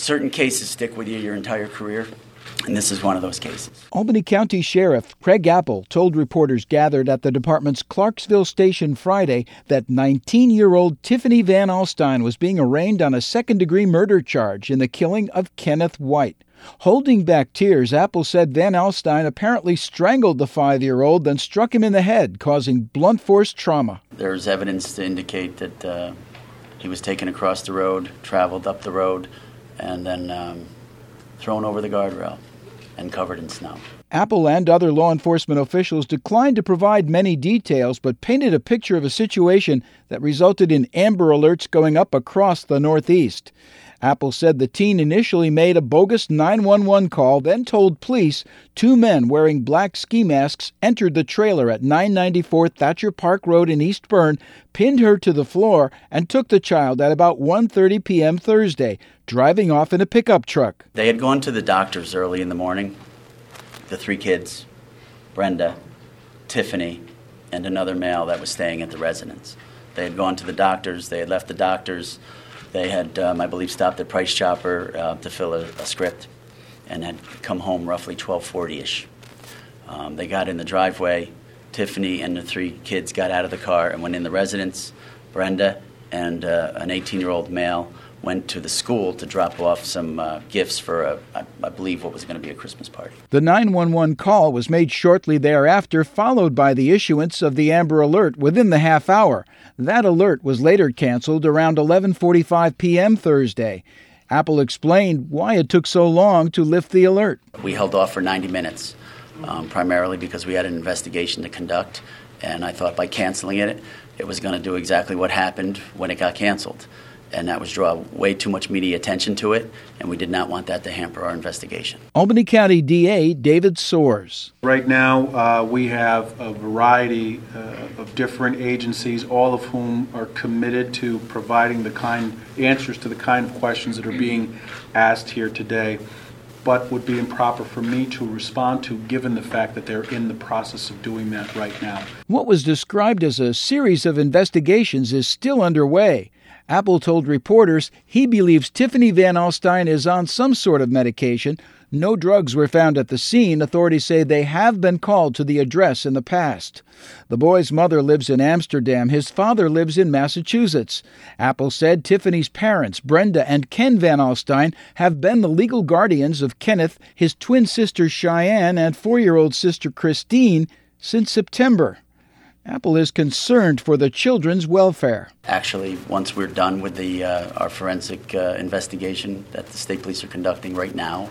Certain cases stick with you your entire career, and this is one of those cases. Albany County Sheriff Craig Apple told reporters gathered at the department's Clarksville station Friday that 19-year-old Tiffany Van Alstyne was being arraigned on a second-degree murder charge in the killing of Kenneth White. Holding back tears, Apple said Van Alstyne apparently strangled the 5-year-old, then struck him in the head, causing blunt force trauma. There's evidence to indicate that he was taken across the road, traveled up the road, and then thrown over the guardrail and covered in snow. Apple and other law enforcement officials declined to provide many details, but painted a picture of a situation that resulted in Amber Alerts going up across the Northeast. Apple said the teen initially made a bogus 911 call, then told police 2 men wearing black ski masks entered the trailer at 994 Thatcher Park Road in East Bern, pinned her to the floor, and took the child at about 1:30 p.m. Thursday, driving off in a pickup truck. They had gone to the doctors early in the morning, the 3 kids, Brenda, Tiffany, and another male that was staying at the residence. They had gone to the doctors, they had left the doctors. They had, I believe, stopped at Price Chopper to fill a script and had come home roughly 12:40-ish. They got in the driveway. Tiffany and the 3 kids got out of the car and went in the residence. Brenda and an 18-year-old male went to the school to drop off some gifts for, I believe, what was going to be a Christmas party. The 911 call was made shortly thereafter, followed by the issuance of the Amber Alert within the half hour. That alert was later canceled around 11:45 p.m. Thursday. Apple explained why it took so long to lift the alert. We held off for 90 minutes, primarily because we had an investigation to conduct, and I thought by canceling it, it was going to do exactly what happened when it got canceled. And that was draw way too much media attention to it, and we did not want that to hamper our investigation. Albany County DA David Soares. Right now, we have a variety of different agencies, all of whom are committed to providing answers to the kind of questions that are being asked here today, but would be improper for me to respond to, given the fact that they're in the process of doing that right now. What was described as a series of investigations is still underway. Apple told reporters he believes Tiffany Van Alstyne is on some sort of medication. No drugs were found at the scene. Authorities say they have been called to the address in the past. The boy's mother lives in Amsterdam. His father lives in Massachusetts. Apple said Tiffany's parents, Brenda and Ken Van Alstyne, have been the legal guardians of Kenneth, his twin sister Cheyenne, and 4-year-old sister Christine since September. Apple is concerned for the children's welfare. Actually, once we're done with our forensic investigation that the state police are conducting right now,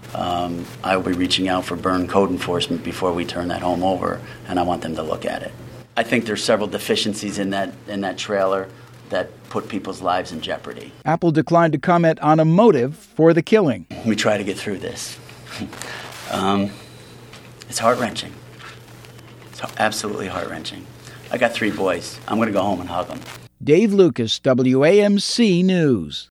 I will be reaching out for Bern code enforcement before we turn that home over, and I want them to look at it. I think there's several deficiencies in that trailer that put people's lives in jeopardy. Apple declined to comment on a motive for the killing. We try to get through this. It's heart-wrenching. It's absolutely heart-wrenching. I got 3 boys. I'm going to go home and hug them. Dave Lucas, WAMC News.